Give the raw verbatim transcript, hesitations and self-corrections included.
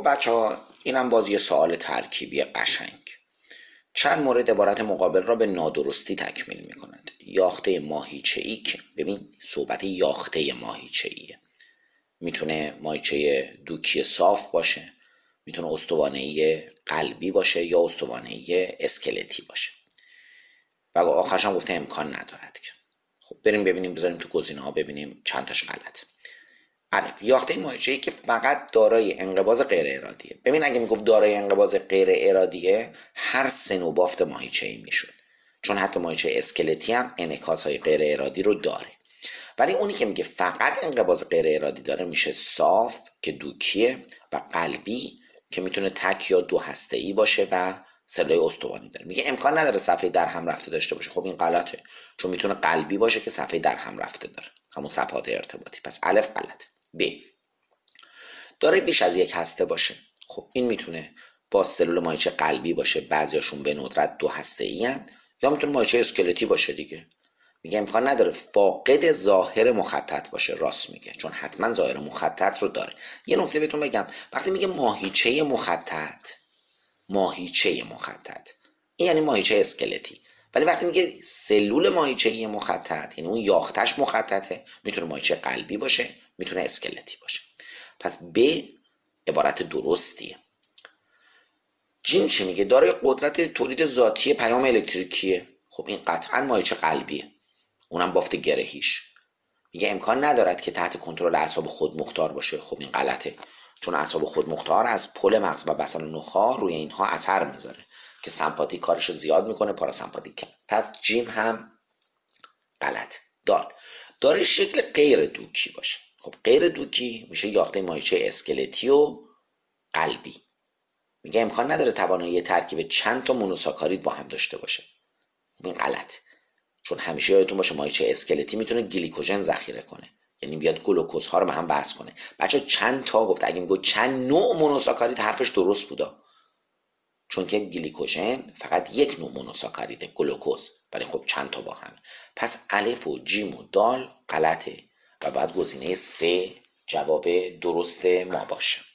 بچه ها اینم باز یه سوال ترکیبی قشنگ. چند مورد عبارت مقابل را به نادرستی تکمیل می کنند. یاخته ماهیچه‌ای که ببین صحبت یاخته ماهیچه‌ایه، میتونه ماهیچه دوکی صاف باشه، میتونه استوانه قلبی باشه یا استوانه اسکلتی باشه و آخرش هم گفته امکان ندارد که. خب بریم ببینیم، بذاریم تو گزینه ها ببینیم چند تاش غلط. الف، یاخته ماهیچه‌ای که فقط دارای انقباض غیر ارادیه. ببین اگه میگفت دارای انقباض غیر ارادیه هر سه نوع بافت ماهیچه‌ای میشد، چون حتی ماهیچه اسکلتی هم انعکاس های غیر ارادی رو داره. ولی اونی که میگه فقط انقباض غیر ارادی داره میشه صاف که دوکیه و قلبی که میتونه تک یا دو هسته‌ای باشه و سلول استوانی داره. میگه امکان نداره صفحه در هم رفته داشته باشه. خب این غلطه، چون میتونه قلبی باشه که صفحه در هم رفته داره، همون صفحات ارتباطی. پس الف غلط. ب، داره بیش از یک هسته باشه. خب این میتونه با سلول ماهیچه قلبی باشه، بعضیاشون به ندرت دو هسته‌ای هستند، یا میتونه ماهیچه اسکلتی باشه دیگه. میگه امکان نداره فاقد ظاهر مخطط باشه. راست میگه، چون حتما ظاهر مخطط رو داره. یه نکته بهتون بگم، وقتی میگه ماهیچه مخطط، ماهیچه مخطط این یعنی ماهیچه اسکلتی، ولی وقتی میگه سلول ماهیچه مخطط یعنی اون یاختش مخططه، میتونه ماهیچه قلبی باشه، میتونه اسکلتی باشه. پس ب عبارت درستیه. جیم چی میگه؟ دارای قدرت تولید ذاتی پیام الکتریکیه. خب این قطعا ماهیچه قلبیه، اونم بافت گرهیش. میگه امکان ندارد که تحت کنترل اعصاب خود مختار باشه. خب این غلطه، چون اعصاب خود مختار از پل مغز و بسل نخاع روی اینها اثر میذاره که سمپاتیک کارش رو زیاد میکنه، پاراسمپاتیک کم. پس جیم هم غلط. دال، داره شکل غیر دوکی باشه. خب غیر دوکی میشه یاخته ماهیچه اسکلتی و قلبی. میگه امکان نداره توانایی ترکیب چند تا مونوساکارید با هم داشته باشه. این غلط، چون همیشه یادتون باشه ماهیچه اسکلتی میتونه گلیکوژن ذخیره کنه، یعنی بیاد گلوکوز ها رو به هم بحث کنه. بچه چند تا گفت، اگه میگه چند نوع مونوساکارید حرفش درست بودا، چون که گلیکوژن فقط یک نوع مونوساکاریده، گلوکوز، ولی خب چند تا با هم. پس الف و جیم و دال غلطه و بعد گزینه سه جواب درست ما باشه.